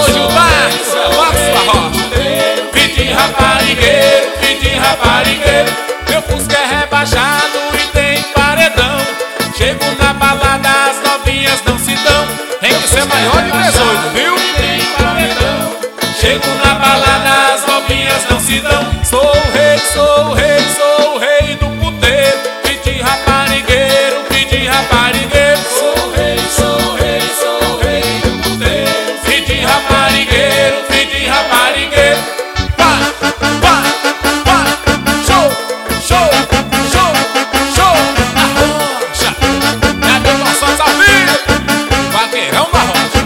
Gilberto, nossa rocha. Filho de raparigueiro, filho de raparigueiro. Meu Fusca é rebaixado e tem paredão. Chego na balada, as novinhas não se dão. Tem que ser maior de 18, viu? Tem paredão. Chego na balada, as novinhas não se dão. Sou o rei, sou o rei, sou o rei do puteiro. Filho de raparigueiro, filho de raparigueiro. Sou o rei, sou o rei, sou o rei do puteiro. Filho de raparigueiro, filho de raparigueiro. Vai, vai, vai. Show, show, show, show. Arrocha. É meu nosso ao vivo. Vaqueirão da rocha.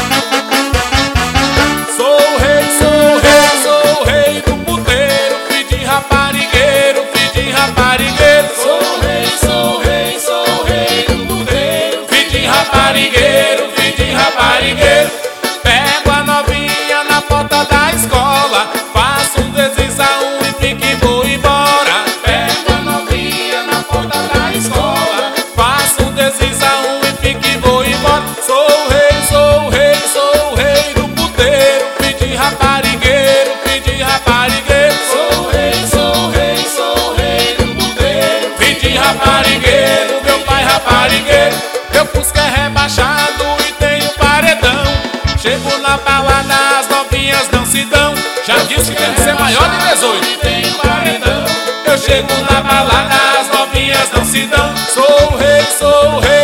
Sou o rei, sou o rei, sou o rei do puteiro. Filho de raparigueiro, filho de raparigueiro. Sou o rei, sou o rei, sou o rei do puteiro. Filho de raparigueiro, filho de raparigueiro. Pego a novinha na porta da escola. Faço um desliza e fico e vou embora. Pego a novinha na porta da escola. Faço um desliza e fico e vou embora. Sou o rei, sou o rei, sou o rei do puteiro. Filho de raparigueiro, filho de raparigueiro. Sou o rei, sou o rei, sou o rei do puteiro. Filho de raparigueiro, meu pai raparigueiro. Meu Fusca é rebaixado e tenho paredão. Chego na balada, as novinhas não se dão. Já disse que tem que ser maior de 18 e tenho paredão. Eu chego na balada, as novinhas não se dão. Sou o rei, sou o rei.